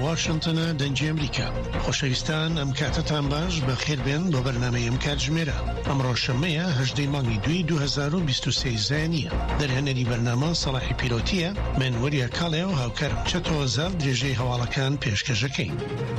واشنطنە دەنجی ئەمریکا. خۆشەویستان ئەم کاتتان باش بەخێر بێن بۆ بەرنامەی ئەم کاتژمێرە. ئەمڕۆ شەمەیە 18 مانگی 2023 زانیە. دەرهێنەری بەرنامە سەڵاحی پیرۆتیە، من وەریا کاڵێ و هاوکارم چەتەوە زال درێژەی هەواڵەکان پێشکەشەکەین.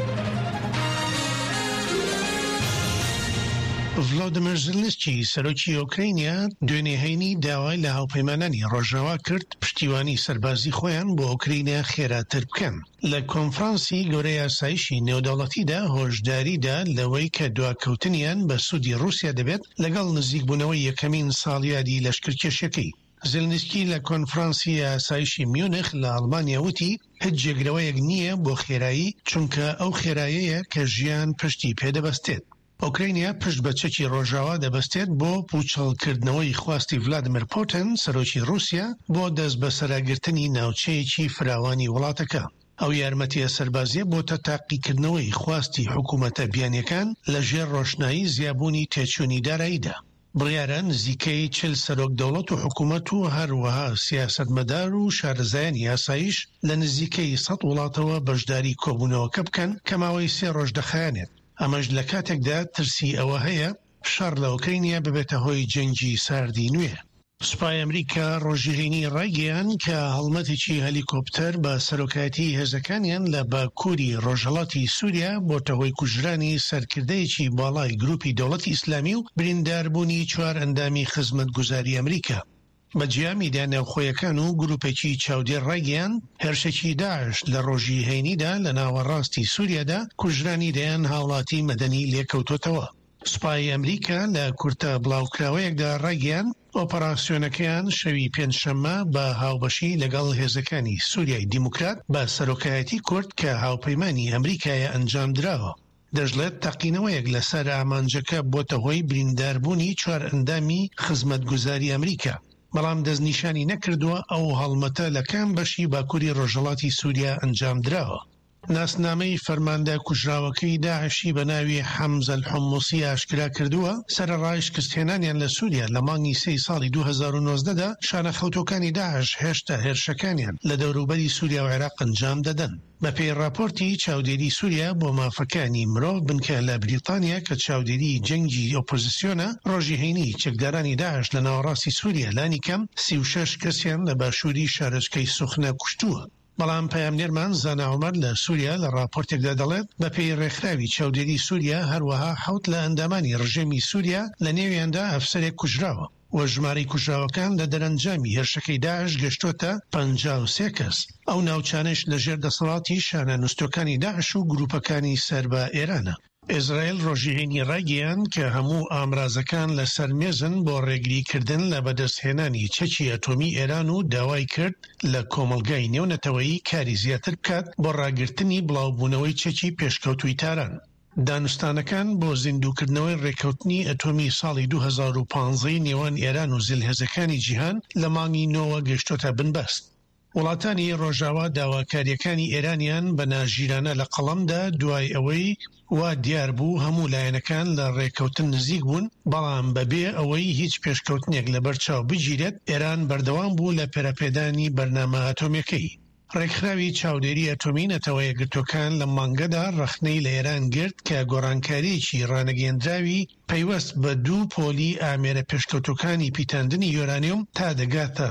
ڤلۆدیمیر زێلنسکی سەرۆکی ئۆکراینیا دوێنێ هەینی داوای لە هاوپەیمانانی ڕۆژاوا کرد پشتیوانی سەربازی خۆیان بۆ ئۆکراینیا خێراتر بکەن. لە کۆنفرانسی گەورەی ئاسایشی نێودەوڵەتیدا هۆشداریدا لەوەی کە دواکەوتنیان بە سوودی رووسیا دەبێت لەگەڵ نزیکبوونەوەی یەکەمین ساڵیادی لەشکرکێشەکەی. زێلنسکی لە کۆنفرانسی ئاسایشی میونخ لە ئەڵمانیا وتی هیچ جێگرەوەیەک نییە بۆ خێرایی، چونکە ئەو خێراییەیە کە ژیان پشتی پێدەبەستێت. ئۆکراینیا پشت بە چەکی ڕۆژاوا دەبەستێت بۆ پوچەڵکردنەوەی خواستی ڤلادیمیر پوتین سەرۆکی رووسیا بۆ دەست بە سەراگرتنی ناوچەیەکی فراوانی وڵاتەکە. ئەو یارمەتیە سەربازیە بۆتە تاقیکردنەوەی خواستی حکوومەتە بیانیەکان لە ژێر ڕۆشنایی زیابوونی تێچوونی داراییدا. بڕیارە نزیکەی 40 سەرۆک دەوڵەت و حکوومەت و هەروەها سیاسەتمەدار و شارەزایانی یاساییش لە نزیکەی 100 وڵاتەوە بەشداری کۆبوونەوەکە بکەن کە ماوەی 3 ڕۆژ دەخایەنێت. ئەمەش لە کاتێکدا ترسی ئەوە هەیە شەڕ لە ئۆکراینیا ببێتە هۆی جەنگی ساردی نوێ. سوپای ئەمریکا ڕۆژیهێنی ڕایگەیان کە هەڵمەتێکی هەلیکۆپتەر بە سەرۆکایەتی هێزەکانیان لە باکووری ڕۆژهەڵاتی سووریا بۆتە هۆی کوژرانی سەرکردەیەکی باڵای گروپی دەوڵەتی ئیسلامی و برینداربوونی 4 ئەندامی خزمەتگوزاری ئەمریکا. بەجیامیدا ناوخۆیەکان و گروپێکی چاودێر ڕایگەیان هێرشێکی داعش لە ڕۆژی هەینیدا لە ناوەڕاستی سووریادا کوژرانی دەیان هاوڵاتی مەدەنی لێکەوتوتەوە. سوپای ئەمریکا لە کورتە بڵاوکراوەیەکدا ڕایگەیان ئۆپەراسیۆنەکەیان شەوی پێنجشەممە بە هاوبەشی لەگەڵ هێزەکانی سووریای دیموکرات بە سەرۆکایەتی کورد کە هاوپەیمانی ئەمریکایە ئەنجام درراوە. دەژڵێت تەقینەوەیەک لەسەر ئامانجەکە بۆتە هۆی برینداربوونی 4 ئەندامی خزمەتگوزاری ئەمریکا. بەڵام دەستنیشانی نەکردووە ئەو هەڵمەتە لە کام بەشی باکووری ڕۆژهەڵاتی سووریا ئەنجام دراوە. ناسنامەی فەرماندە کوژراوەکەی داعشی بە ناوی حەمزە الحموسی ئاشکرا کردووە سەرەڕای شکستهێنانیان لە سووریا لە مانگی 3 ساڵی 2019دا شانەخەوتەکانی داعش هێشتا هێرشەکانیان لە دەوروبەری سووریا و عێراق ئەنجام دەدەن. بە پێی راپۆرتی چاودێری سووریا بۆ مافەکانی مرۆڤ بنکە لە بریتانیا کە چاودێری جەنگی ئۆپۆزیسیۆنە ڕۆژی هەینی چەکدارانی داعش لە ناوەڕاستی سووریا لانی کەم 36 کەسیان لە باشووری شارۆچکەی سوخنە کوشتووە. بەڵام پەیامنێرمان زانا عومەر لە سووریا لە راپۆرتێکدا دەڵێت بە پێی ڕێکخراوی چاودێری سووریا هەروەها 7 لە ئەندامانی ڕژێمی سووریا لە نێویاندا ئەفسەرێک کوژراوە و ژمارەی کوژراوەکان لە دەرەنجامی هێرشەکەی داعش گەشتۆتە 53 کەس. ئەو ناوچانش لە ژێر دەسەڵاتی شانە نوستۆکانی داعش و گروپەکانی سەر بە ئێرانە. ئیزرائیل ڕۆژیهێنی ڕایگەیان کە هەموو ئامرازەکان لەسەر مێزن بۆ ڕێگریکردن لە بەدەستهێنانی چەکی ئەتۆمی ئێران و داوای کرد لە کۆمەلگای نێونەتەوەیی کاری زیاتر بکات بۆ ڕاگررتنی بڵاوبوونەوەی چەکی پێشکەوتووی تاران. دانوستانەکان بۆ زیندووکردنەوەی ڕێکەوتنی ئەتۆمی ساڵی 2015 نێوان ئێران و زلهێزەکانی جیهان لە مانگی 9 گەشتۆتە بنبەست. وڵاتانی ڕۆژاوا داواکاریەکانی ئێرانیان بە ناژیرانە لە قەڵەمدا دوای ئەوەی وا دیار بوو هەموو لایەنەکان لە ڕێکەوتن نزیک بوون، بەڵام بەبێ ئەوەی هیچ پێشکەوتنێک لە بەرچاو بگیرێت ئێران بەردەوام بوو لە پێرەپێدانی بەرنامە ئەتۆمیەکەی. ڕێکخراوی چاودێری ئەتۆمی نەتەوە یەکگرتوەکان لە مانگەدا ڕەخنەی لە ئێران گرت کە گۆڕانکاریەکی ڕانەگەیەندراوی پەیوەست بە 2 پۆلی ئامێرە پێشکەوتوەکانی پیتاندنی یۆرانیوم تا دەگاتە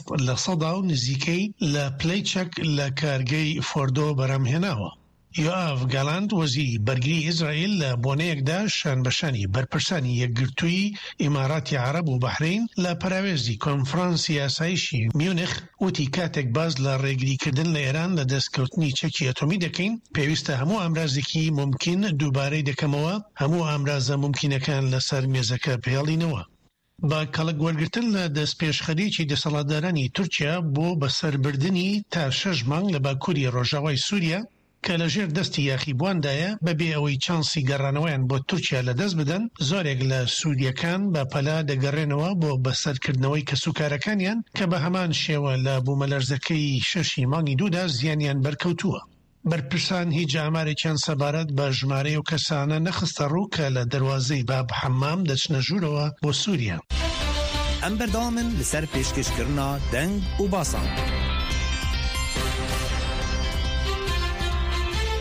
60% و نزیکەی لە پلەیچەک لە کارگەی فۆردۆ بەرامهێناوە. یۆئاڤ گالاند وەزیری بەرگری ئیزرائیل لە بۆنەیەکدا شانبەشانی بەرپرسانی یەکگرتووی ئیماراتی عەرەب و بەحرین لە پەراوێزی کۆنفرانسی یاساییشی میونخ وتی کاتێک باز لە ڕێگریکردن لە ئێران لە دەستکەوتنی چەکی ئەتۆمی دەکەین، پێویستە هەموو ئامرازێکی ممکن دووبارەی دەکەمەوە، هەموو ئامرازە ممکنەکان لەسەر مێزەکە پێڵینەوە. با کەڵک وەرگرتن لە دەستپێشخەریکی دەسەڵاتدارانی تورکیا بۆ بەسەربردنی تا 6 مانگ لە باکووری ڕۆژاوای سووریا کە لەژێر دەستی یاخیبواندایە بەبێ ئەوەی چانسی گەڕانەوەیان بۆ تورکیا لەدەست بدەن، زۆرێک لە سووریەکان بە پەلا دەگەڕێنەوە بۆ بەسەرکردنەوەی کەسوکارەکانیان کە بە هەمان شێوە لە بوومەلەرزەکەی 6 مانگی 2دا زیانیان بەرکەوتووە. بەرپرسان هیچ ئامارێکیان سەبارەت بە ژمارەی و کەسانە نەخستە ڕوو کە لە دەروازەی باب حەمام دەچنە ژوورەوە بۆ سووریا. ئەم بەردەوامن لەسەر پێشکەشکردنا دەنگ و باسان.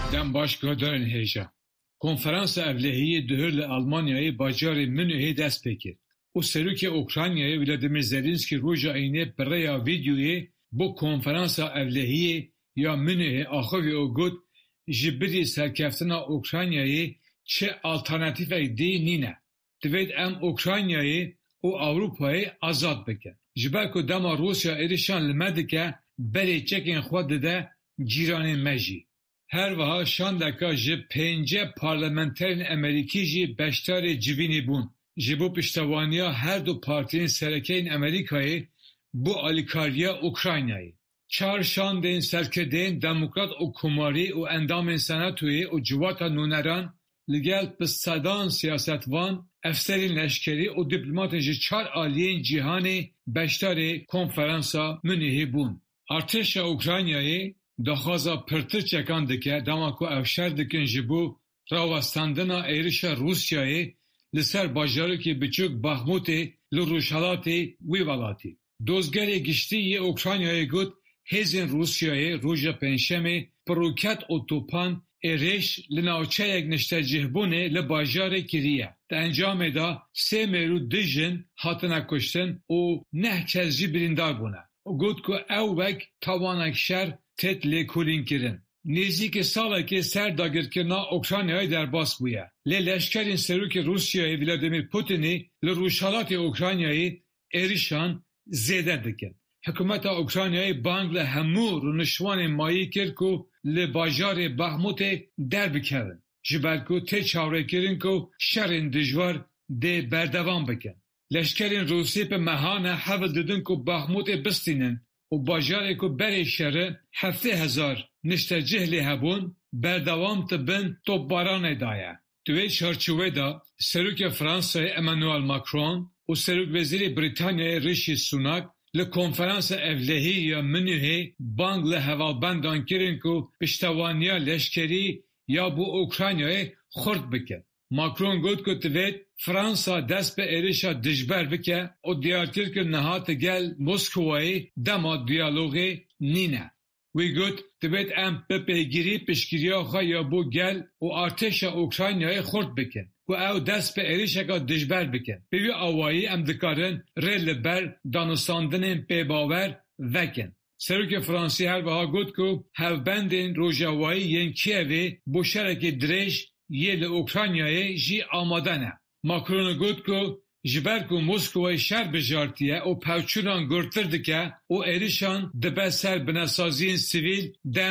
دم باشگاهدارن هیجا کنفرانس اولهی دهر لالمانیای باجار منوهی دست بکرد و سروک اوکراینای ولادیمیر زلنسکی روژا اینه برای ویدیوی بو کنفرانس اولهی یا منوهی آخوی او گود جبری سرکفتنا اوکراینای چه آلترناتیف دی نینه دوید ام اوکراینای و اروپای آزاد بکن جبر که دما روسیا ایرشان لمده که بری چکین خود ده جیران مجی هر وها شاندکا جه 5 پارلمانترین امریکی جی بشتار جوینی بون جبو پشتوانیا هر دو پارتین سرکین امریکایی بو آلیکاریا اوکراینایی 4 شاندین سرکدین دموکرات و کماری و اندام سناتوی و جواتا نونران لگل بستادان سیاستوان افسرین لشکری و دیپلماتین جی 4 آلیین جیهانی بشتار کنفرانسا منیهی بون ارتش اوکراینایی دخوازا پرتر چکان دکه دماکو افشار دکن جبو راوستاندنا ایرشا روسیایی لسر باجارو که بچوک باخموتی لروشالاتی وی والاتی. دوزگری گشتی یه اوکراینایی گود هزین روسیایی روژا پنشمی پروکت و توپان ایرش لناوچه یک نشتر جهبونه لباجار کریه. در انجام دا 3 مرو دجن هاتنا کشتن و 9 کزی بریندار بونه. گود که او وک توانک شر تت لیکولین کرن. نزدیک ساله که سر داگیرکرنا اوکراینای در باس بویه. لشکرین سروک روسیای ولادیمیر پوتینی لروشالات اوکراینایی ایریشان زیده دکن. حکومت اوکراینای بانگ لهمو رونشوان مایی کرد که لباجار بخموت در بکرن. جبرکو تی چاوره کرن که شرین دجوار ده بردوان بکن. لشکرین روسی په مهانه حول ددن که بخموت بستینن و باجاره که بری شره 7,000 نشتر جهلی هبون بردوام تبن تو بارانه دایه. دوی چارچوه دا سروک فرانسای امانوئل ماکرون و سروک وزیر بریتانیای ریشی سوناک لکنفرانس اولهی یا منوهی بانگ لحوالبندان کرن که پشتوانیا لشکری یا بو اوکراینای خورد بکن. ماکرون گفت که دوید فرانسا دست به ایرشا دجبر بکه و دیارتیر که نهات گل مسکوایی دما دیالوگی نینه. وی گفت دوید ام به پیگیری پشگیری آخوا یا بو گل و ارتشا اوکراینای خورد بکن و او دست به ایرشا دجبر بکن. بیوی آوایی ام دکارن ریل بر دانستاندن پیباور وکن. سروک فرانسی هر وها گفت که هفبندین روژاوایی ین کیوی بو شرک دریش یه لوکراینای جی آماده نه. ماکرون گفت که جبر که مسکوی شر بجارتیه و پوچونان گرترده که و ایریشان دبه سر بناسازین سیویل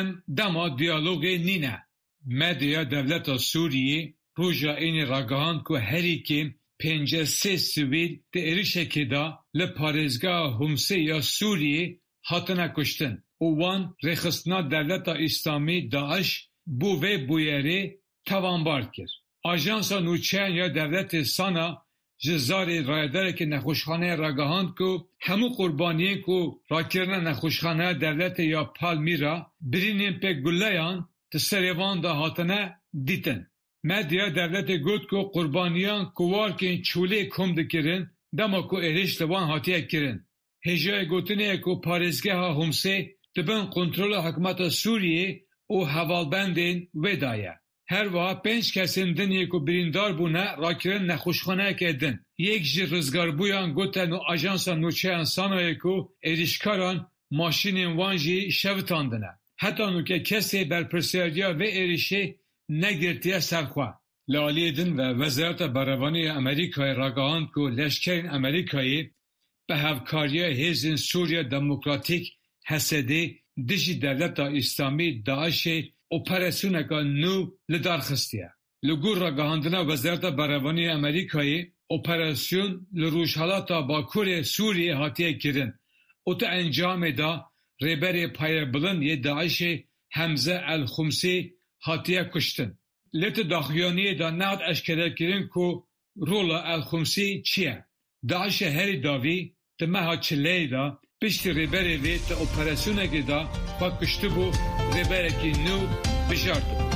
دما دیالوگی نینه. مدیا دولت سوریه روژا این راگهان که هری که 53 سیویل ده ایریشه که دا لپارزگاه همسه یا سوریه هاتنه کشتن و وان رخصنا دولت اسلامی داعش بوه بویره توانبار کرد. آژانسا نوچین یا دولت سانا جزاری رایداره که نخوشخانه راگهاند که همو قربانیه که راکرنا نخوشخانه دولت یا پالمیرا برینین پی گلیان تسریوان دا هاتنه دیتن. مدیا دولت گود که قربانیان کوار که چوله کم دکرن دما که ایرش دوان هاتیه کرن. هجای گوتنه که پارزگه ها همسه دبن کنترل حکمت سوریه و حوالبندین ودایه. هر وها 5 کسیم دنیه که بریندار بونه راکرن نخوشخانه کردن. یک جی رزگار بویان گوتن و آجانسا نوچه انسانه که ایریشکاران ماشین وانجی شوتاندنه. حتی نوکه کسی برپرسیاریا و ایریشی نگرتیه سرخواه. لالیدن و وزارت بروانی امریکای راگهاند که لشکرین امریکایی به هفکاری هیزن سوریا دموکراتیک حسدی دجی دولت اسلامی داعش اپراسیونکا نو لدار خستیه. لگور راگهاندنا وزارت بروانی امریکایی اپراسیون لروشالات باکور سوریه هاتیه کرن. او تا انجام دا ریبر پایبلن یه داعش حمزه الخمسی هاتیه کشتن. لیت داخیانی دا نهاد اشکره کرن که رول الخمسی چیه؟ داعش هری داوی تمها چلی دا پشت ریبری وی تا اپراسیونه که دا با کشتو بو ریبری که نو بجارتو.